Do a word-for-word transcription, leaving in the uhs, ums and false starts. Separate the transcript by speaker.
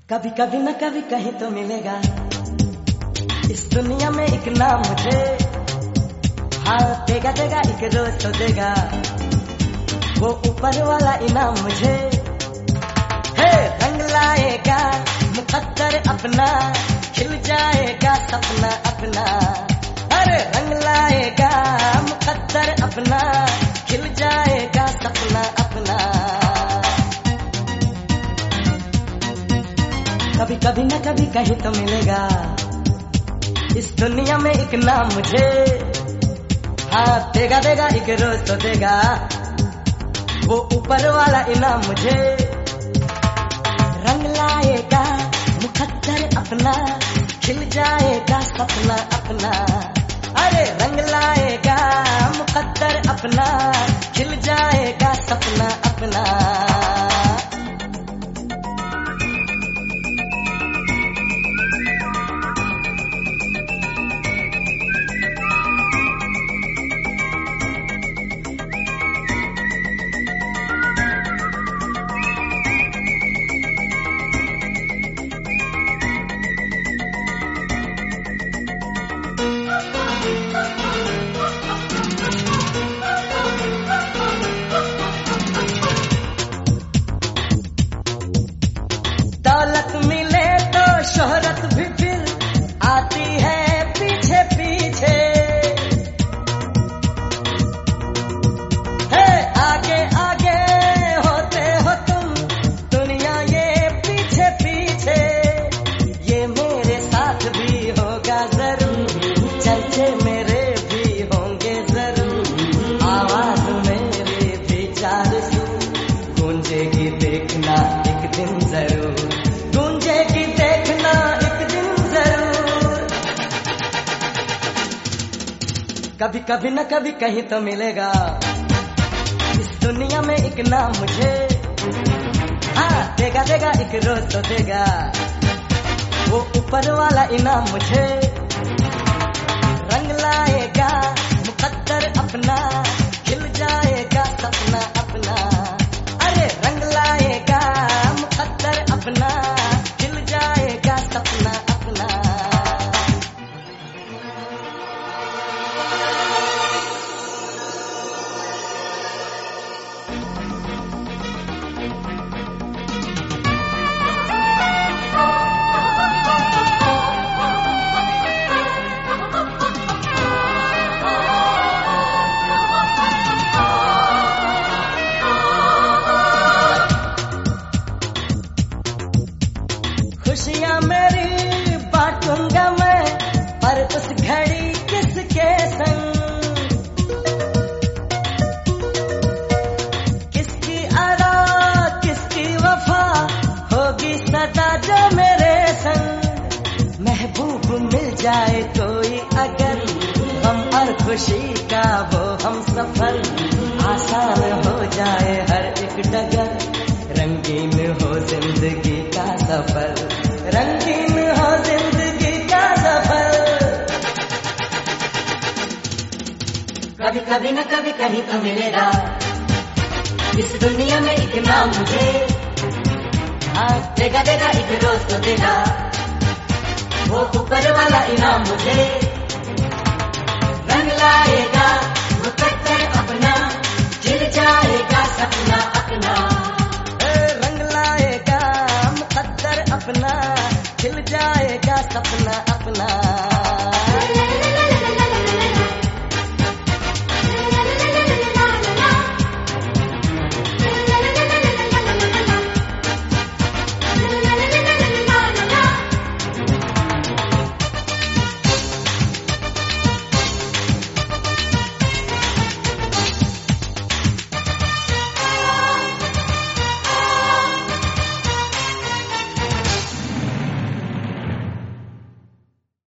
Speaker 1: कभी कभी न कभी कहीं तो मिलेगा इस दुनिया में एक नाम मुझे। हाँ देगा देगा एक रोज तो देगा वो ऊपर वाला इनाम मुझे। हे रंग लाएगा मुकद्दर अपना, खिल जाएगा सपना अपना। अरे रंग लाएगा मुकद्दर अपना, खिल जाएगा सपना अपना। कभी कभी न कभी कहीं तो मिलेगा इस दुनिया में एक नाम मुझे। हाँ देगा देगा एक रोज तो देगा वो ऊपर वाला इनाम मुझे। रंग लाएगा मुकद्दर अपना, खिल जाएगा सपना अपना। अरे रंग लाएगा मुकद्दर अपना, खिल जाएगा सपना अपना। दौलत मिले तो शोहरत भी फिर आती है पीछे पीछे। है आगे आगे होते हो तुम दुनिया ये पीछे पीछे। ये मेरे साथ भी होगा जरूर, चर्चे मेरे भी होंगे जरूर। आवाज मेरी भी चार सू गूंजेगी देखना एक दिन जरूर, गूंजेगी देखना एक दिन जरूर। कभी कभी न कभी कहीं तो मिलेगा इस दुनिया में एक नाम मुझे। हाँ देगा देगा एक रोज तो देगा वो ऊपर वाला इनाम मुझे। रंग लाएगा मुकद्दर अपना, खिल जाएगा सपना अपना। अरे रंग लाएगा मुकद्दर अपना, खिल जाएगा सपना अपना। खुशियाँ मेरी बांटूंगा मैं, पर उस घड़ी किसके संग। किसकी अदा किसकी वफा होगी सदा जो मेरे संग। महबूब मिल जाए कोई अगर, गम और खुशी का वो हम सफर। आसान हो जाए हर एक डगर, रंगीन हो जिंदगी का सफर, रंगीन हो जिंदगी का सफर। कभी कभी न कभी कहीं तो मिलेगा इस दुनिया में एक नाम मुझे। हाँ देगा देगा एक रोज तो देगा वो ऊपर वाला इनाम मुझे। रंग लाएगा मुकद्दर अपना, खिल जाएगा सपना अपना। अपना खिल जाएगा सपना अपना।